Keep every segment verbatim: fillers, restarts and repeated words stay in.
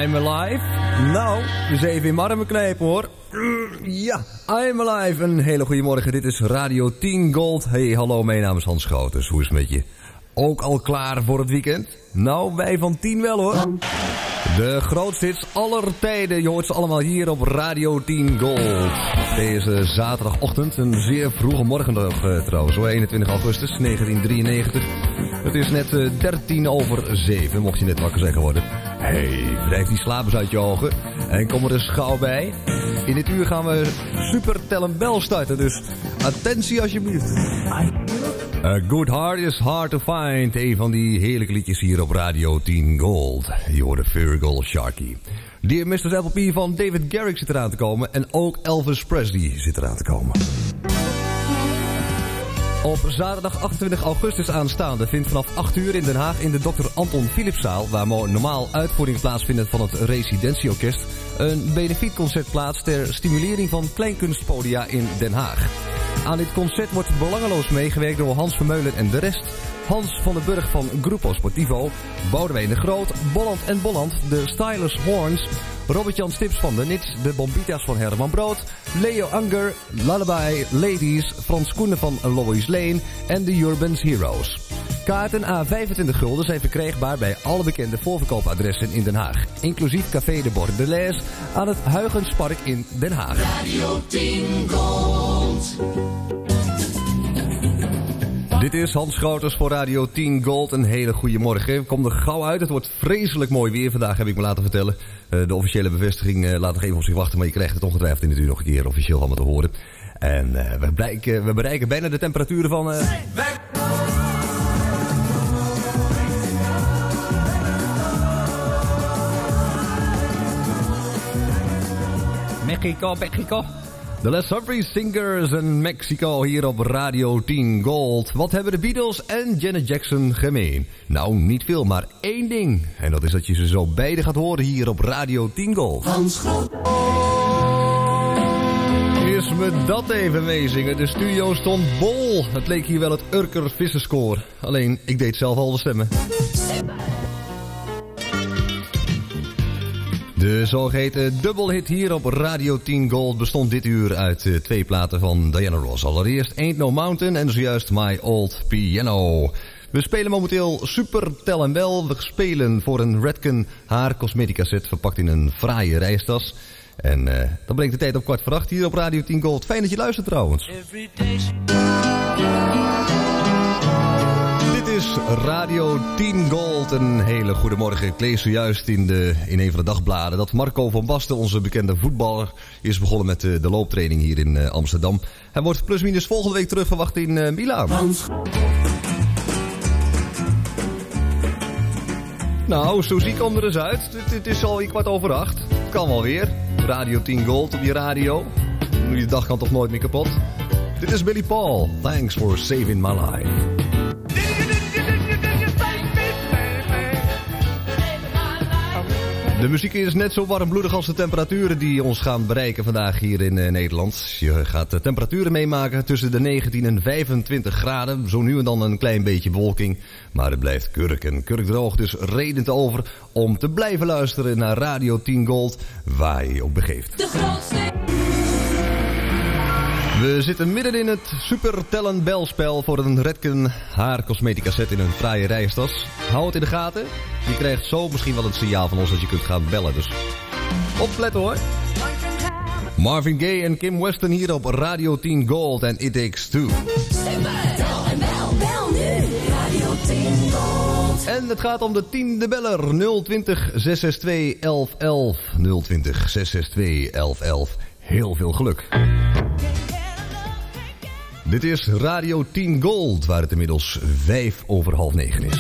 I'm Alive. Nou, dus even in mijn armen knijpen hoor. Ja, I'm Alive. Een hele goede morgen. Dit is Radio tien Gold. Hey, hallo, mijn naam is Hans Schouters. Hoe is het met je? Ook al klaar voor het weekend? Nou, wij van tien wel hoor. De grootste hits aller tijden. Je hoort ze allemaal hier op Radio tien Gold. Deze zaterdagochtend, een zeer vroege morgendag uh, trouwens hoor. eenentwintig augustus negentien drieënnegentig. Het is net uh, dertien over zeven, mocht je net wakker zijn geworden. Hey, wrijf die slapers uit je ogen en kom er eens gauw bij. In dit uur gaan we Super Tellen Bell starten, dus attentie alsjeblieft. A Good Heart is Hard to Find. Een van die heerlijke liedjes hier op Radio tien Gold. Je hoort de Virgil Sharkey. Dear mister Appleby van David Garrick zit eraan te komen. En ook Elvis Presley zit eraan te komen. Op zaterdag achtentwintig augustus aanstaande vindt vanaf acht uur in Den Haag in de dokter Anton Philipszaal, waar normaal uitvoering plaatsvindt van het Residentieorkest, een benefietconcert plaats ter stimulering van kleinkunstpodia in Den Haag. Aan dit concert wordt belangeloos meegewerkt door Hans Vermeulen en de rest. Hans van den Burg van Gruppo Sportivo, Boudewijn de Groot, Bolland en Bolland, de Stylus Horns, Robert-Jan Stips van de Nits, de Bombita's van Herman Brood, Leo Anger, Lullaby Ladies, Frans Koenen van Lois Lane en de Urban's Heroes. Kaarten à vijfentwintig gulden zijn verkrijgbaar bij alle bekende voorverkoopadressen in Den Haag. Inclusief Café de Bordelaise aan het Huygenspark in Den Haag. Radio tien Gold. Dit is Hans Schouters voor Radio tien Gold. Een hele goede morgen. Kom er gauw uit. Het wordt vreselijk mooi weer. Vandaag heb ik me laten vertellen. Uh, de officiële bevestiging uh, laat nog even op zich wachten. Maar je krijgt het ongetwijfeld in het uur nog een keer officieel van me te horen. En uh, we, bereiken, we bereiken bijna de temperaturen van... Uh... Mexico, Mexico. De Les Humphries Singers in Mexico hier op Radio tien Gold. Wat hebben de Beatles en Janet Jackson gemeen? Nou, niet veel, maar één ding. En dat is dat je ze zo beide gaat horen hier op Radio tien Gold. Hans Groot. Is me dat even meezingen. De studio stond bol. Het leek hier wel het Urker Visserskoor. Alleen, ik deed zelf al de stemmen. De zogeheten dubbelhit hier op Radio tien Gold bestond dit uur uit uh, twee platen van Diana Ross. Allereerst Ain't No Mountain en zojuist My Old Piano. We spelen momenteel Super Tellen Bell. We spelen voor een Redken haar cosmetica set verpakt in een fraaie reistas. En uh, dan brengt de tijd op kwart voor acht hier op Radio tien Gold. Fijn dat je luistert trouwens. Dit is Radio tien Gold. Een hele goede morgen. Ik lees zojuist in, de, in een van de dagbladen dat Marco van Basten, onze bekende voetballer, is begonnen met de, de looptraining hier in uh, Amsterdam. Hij wordt plusminus volgende week terug verwacht in uh, Milaan. Hans. Nou, zo zie ik hem er eens uit. Het, het is al kwart over acht. Het kan wel weer. Radio tien Gold op je radio. Nu de dag kan toch nooit meer kapot. Dit is Billy Paul. Thanks for saving my life. De muziek is net zo warmbloedig als de temperaturen die ons gaan bereiken vandaag hier in uh, Nederland. Je gaat de temperaturen meemaken tussen de negentien en vijfentwintig graden. Zo nu en dan een klein beetje bewolking. Maar het blijft kurk en kurkdroog. Dus reden te over om te blijven luisteren naar Radio tien Gold, waar je je ook begeeft. De grootste... We zitten midden in het Super Tellen Bell spel voor een Redken haar cosmetica set in een fraaie reistas. Hou het in de gaten. Je krijgt zo misschien wel het signaal van ons dat je kunt gaan bellen. Dus opletten hoor. Marvin Gaye en Kim Weston hier op Radio tien Gold en It Takes Two. En het gaat om de tiende beller. nul twintig zes zes twee elf elf. nul twintig zes zes twee elf elf. Heel veel geluk. Dit is Radio tien Gold, waar het inmiddels vijf over half negen is.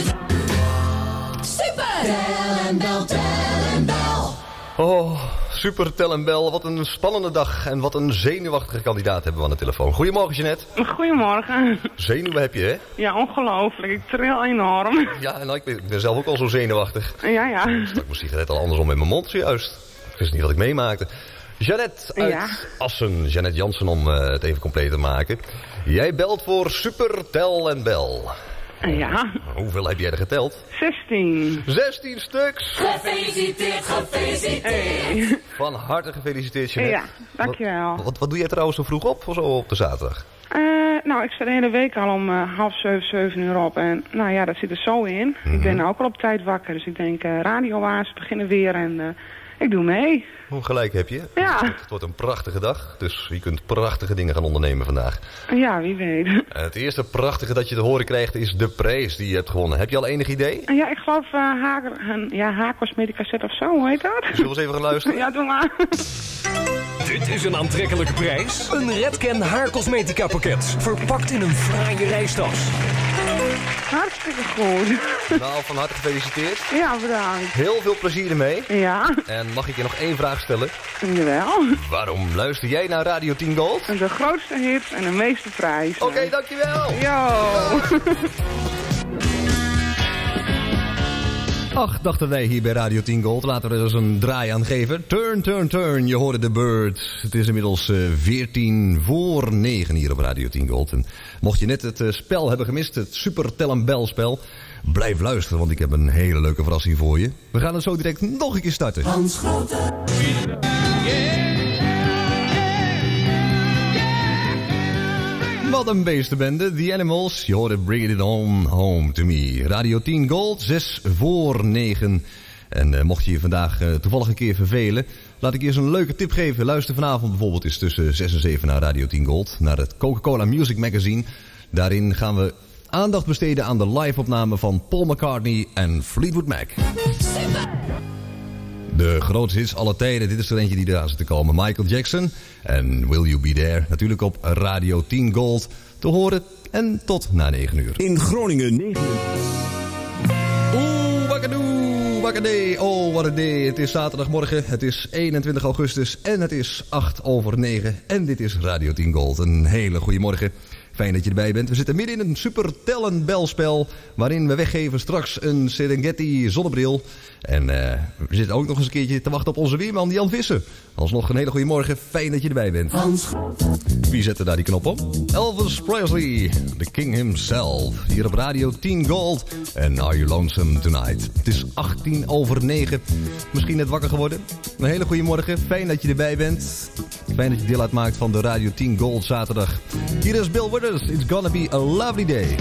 Super! Tellen Bell, Tellen Bell. Oh, Super Tellen Bell. Wat een spannende dag en wat een zenuwachtige kandidaat hebben we aan de telefoon. Goedemorgen, Jeanette. Goedemorgen. Zenuwen heb je, hè? Ja, ongelooflijk. Ik tril enorm. Ja, nou, ik, ben, ik ben zelf ook al zo zenuwachtig. Ja, ja. Ik stak mijn sigaret al andersom in mijn mond zojuist. Ik wist niet wat ik meemaakte. Jeanette uit ja. Assen. Jeanette Jansen om uh, het even compleet te maken. Jij belt voor Super Tellen Bell. Ja. Hoeveel heb jij er geteld? zestien. zestien stuks! Gefeliciteerd, gefeliciteerd. Hey. Van harte gefeliciteerd, Jeanette. Ja, dankjewel. Wat, wat, wat doe jij trouwens zo vroeg op, of zo op de zaterdag? Uh, nou, ik sta de hele week al om uh, half zeven, zeven uur op. En nou ja, dat zit er zo in. Mm-hmm. Ik ben ook al op tijd wakker. Dus ik denk, uh, radiowaars beginnen weer en uh, ik doe mee. Hoe gelijk heb je? Ja. Het wordt een prachtige dag, dus je kunt prachtige dingen gaan ondernemen vandaag. Ja, wie weet. En het eerste prachtige dat je te horen krijgt is de prijs die je hebt gewonnen. Heb je al enig idee? Uh, ja, ik geloof uh, haar, een, ja, haar cosmetica set of zo, hoe heet dat? Zullen we eens even gaan luisteren? Ja, doe maar. Dit is een aantrekkelijke prijs. Een Redken haarcosmetica pakket. Verpakt in een fraaie reistas. Hartstikke goed. Nou, van harte gefeliciteerd. Ja, bedankt. Heel veel plezier ermee. Ja, En mag ik je nog één vraag stellen? jawel. Waarom luister jij naar Radio tien Gold? De grootste hits en de meeste prijzen. Oké, okay, dankjewel. Yo. Ach, dachten wij hier bij Radio tien Gold. Laten we er eens een draai aan geven. Turn, turn, turn. Je hoorde de Bird. Het is inmiddels uh, veertien voor negen hier op Radio tien Gold. En mocht je net het uh, spel hebben gemist, het Super Tell 'em Bell spel, blijf luisteren, want ik heb een hele leuke verrassing voor je. We gaan het zo direct nog een keer starten. Hans Grote. Wat een beestenbende, The Animals. Je hoorde Bring It On Home To Me. Radio tien Gold, zes voor negen. En uh, mocht je je vandaag uh, toevallig een keer vervelen, laat ik je eens een leuke tip geven. Luister vanavond bijvoorbeeld eens tussen zes en zeven naar Radio tien Gold. Naar het Coca-Cola Music Magazine. Daarin gaan we aandacht besteden aan de live-opname van Paul McCartney en Fleetwood Mac. De grootste hits aller tijden. Dit is er eentje die eraan zit te komen. Michael Jackson en Will You Be There. Natuurlijk op Radio tien Gold te horen. En tot na negen uur. In Groningen negen uur. Oeh, wakkadoe, wakkadee. Oh, wat een day. Het is zaterdagmorgen. Het is eenentwintig augustus. En het is acht over negen. En dit is Radio tien Gold. Een hele goede morgen. Fijn dat je erbij bent. We zitten midden in een super tellen belspel, waarin we weggeven straks een Serengeti zonnebril. En uh, we zitten ook nog eens een keertje te wachten op onze weerman Jan Visser. Alsnog een hele goede morgen. Fijn dat je erbij bent. Wie zette daar die knop op? Elvis Presley, the king himself. Hier op Radio tien Gold. En Are You Lonesome Tonight? Het is achttien over negen. Misschien net wakker geworden. Een hele goede morgen. Fijn dat je erbij bent. Fijn dat je deel uitmaakt van de Radio tien Gold zaterdag. Hier is Bill Withers. It's gonna be a lovely day.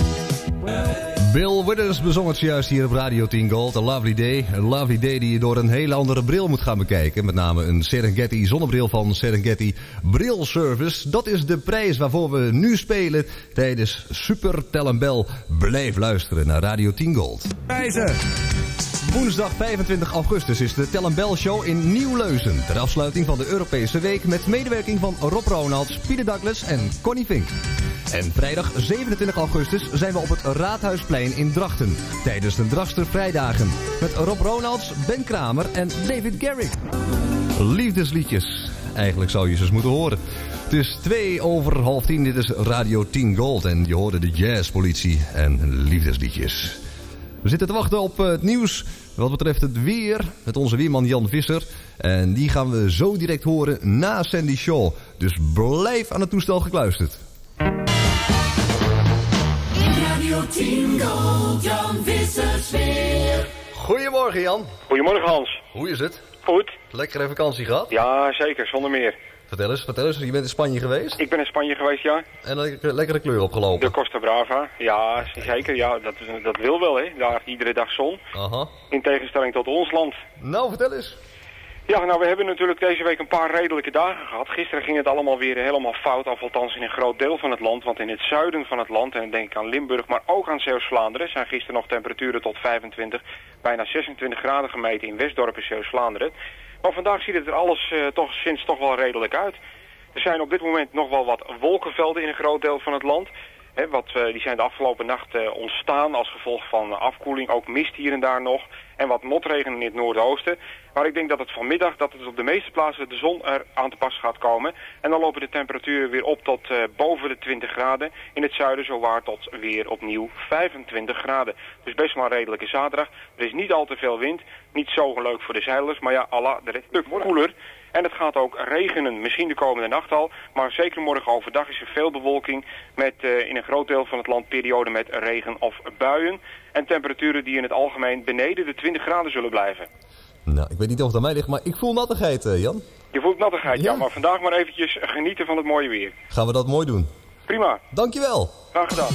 Bill Withers bezong het zojuist hier op Radio tien Gold. A lovely day. A lovely day die je door een hele andere bril moet gaan bekijken. Met name een Serengeti zonnebril van Serengeti Brilservice. Dat is de prijs waarvoor we nu spelen tijdens Super Tell 'em Bell. Blijf luisteren naar Radio tien Gold. Prijzen! Woensdag vijfentwintig augustus is de Tell 'em Bell Show in Nieuw-Leuzen. Ter afsluiting van de Europese Week met medewerking van Rob Ronalds, Pieter Douglas en Connie Fink. En vrijdag zevenentwintig augustus zijn we op het Raadhuisplein in Drachten. Tijdens de Dragster Vrijdagen. Met Rob Ronalds, Ben Kramer en David Garrick. Liefdesliedjes. Eigenlijk zou je ze eens moeten horen. Het is twee over half tien. Dit is Radio tien Gold. En je hoorde de jazzpolitie en liefdesliedjes. We zitten te wachten op het nieuws wat betreft het weer met onze weerman Jan Visser. En die gaan we zo direct horen na Sandy Shaw. Dus blijf aan het toestel gekluisterd. Radio tien Gold, Jan Vissers weer. Goedemorgen Jan. Goedemorgen Hans. Hoe is het? Goed? Lekkere vakantie gehad? Ja, zeker, zonder meer. Vertel eens, vertel eens. Je bent in Spanje geweest? Ik ben in Spanje geweest, ja. En lekkere, lekkere kleur opgelopen? De Costa Brava. Ja, zeker. Ja, dat, dat wil wel, hè. Daar iedere dag zon. Aha. In tegenstelling tot ons land. Nou, vertel eens. Ja, nou, we hebben natuurlijk deze week een paar redelijke dagen gehad. Gisteren ging het allemaal weer helemaal fout af, althans in een groot deel van het land. Want in het zuiden van het land, en dan denk ik aan Limburg, maar ook aan Zeeuws-Vlaanderen, zijn gisteren nog temperaturen tot vijfentwintig, bijna zesentwintig graden gemeten in Westdorp in Zeeuws-Vlaanderen. Maar vandaag ziet het er alles uh, toch sinds toch wel redelijk uit. Er zijn op dit moment nog wel wat wolkenvelden in een groot deel van het land. He, wat, uh, die zijn de afgelopen nacht uh, ontstaan als gevolg van afkoeling, ook mist hier en daar nog. en wat motregen in het noordoosten. Maar ik denk dat het vanmiddag, dat het op de meeste plaatsen de zon er aan te pas gaat komen. En dan lopen de temperaturen weer op tot uh, boven de twintig graden. In het zuiden zowaar tot weer opnieuw vijfentwintig graden. Dus best wel een redelijke zaterdag. Er is niet al te veel wind. Niet zo leuk voor de zeilers, maar ja, Allah, de rest stuk koeler. En het gaat ook regenen, misschien de komende nacht al. Maar zeker morgen overdag is er veel bewolking met uh, in een groot deel van het land perioden met regen of buien. En temperaturen die in het algemeen beneden de twintig graden zullen blijven. Nou, ik weet niet of het aan mij ligt, maar ik voel nattigheid, uh, Jan. Je voelt nattigheid, ja. Ja, maar vandaag maar eventjes genieten van het mooie weer. Gaan we dat mooi doen. Prima. Dankjewel. Graag gedaan.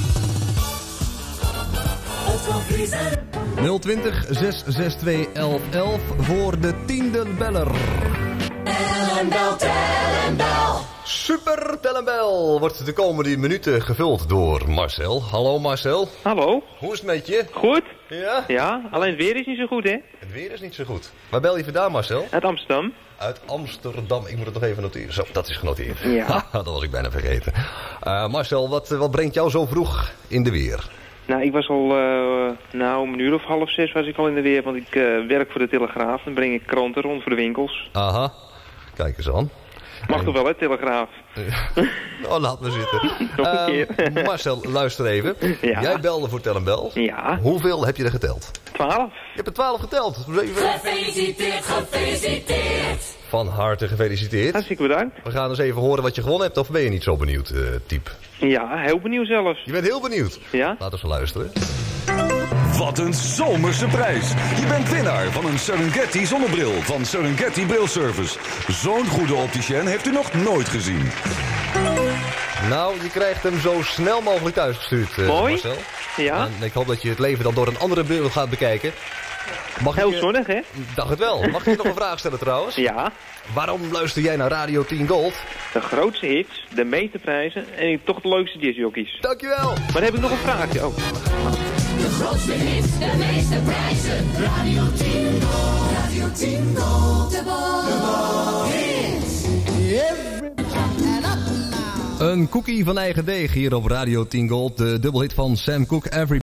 nul twintig, zes zes twee, elf elf voor de tiende beller. Tel en bel, tel en bel. Super, tel en bel wordt de komende minuten gevuld door Marcel. Hallo Marcel. Hallo. Hoe is het met je? Goed? Ja? Ja, alleen het weer is niet zo goed, hè? Het weer is niet zo goed. Waar bel je vandaan, Marcel? Uit Amsterdam. Uit Amsterdam. Ik moet het nog even noteren. Zo, dat is genoteerd. Ja. Dat was ik bijna vergeten. Uh, Marcel, wat, wat brengt jou zo vroeg in de weer? Nou, ik was al, uh, nou, om een uur of half zes was ik al in de weer, want ik uh, werk voor de Telegraaf. Dan breng ik kranten rond voor de winkels. Aha. Kijk eens aan. Mag en... toch wel, hè, Telegraaf? Oh, laat me zitten. Nog een uh, keer. Marcel, luister even. Ja. Jij belde voor Tel en Bel. Ja. Hoeveel heb je er geteld? Twaalf. Je hebt er twaalf geteld. Gefeliciteerd, gefeliciteerd. Van harte gefeliciteerd. Hartstikke bedankt. We gaan eens even horen wat je gewonnen hebt. Of ben je niet zo benieuwd, uh, type? Ja, heel benieuwd zelfs. Je bent heel benieuwd. Ja? Laten we luisteren. Wat een zomerse prijs. Je bent winnaar van een Serengeti zonnebril van Serengeti Brilservice. Zo'n goede opticien heeft u nog nooit gezien. Nou, je krijgt hem zo snel mogelijk thuisgestuurd, uh, Mooi. Marcel. Ja. En ik hoop dat je het leven dan door een andere bril gaat bekijken. Mag Heel ik, uh, zonnig, hè? Dacht het wel. Mag ik je nog een vraag stellen trouwens? Ja. Waarom luister jij naar Radio tien Gold? De grootste hits, de meeste prijzen en toch de leukste discjockeys. Dankjewel. Maar dan heb ik nog een vraagje. Oh. De grootste hits, de meeste prijzen. Radio tien Gold, Radio tien Gold. De bal, de bal hits. Een cookie van eigen deeg hier op Radio tien Gold. De dubbelhit van Sam Cooke, Every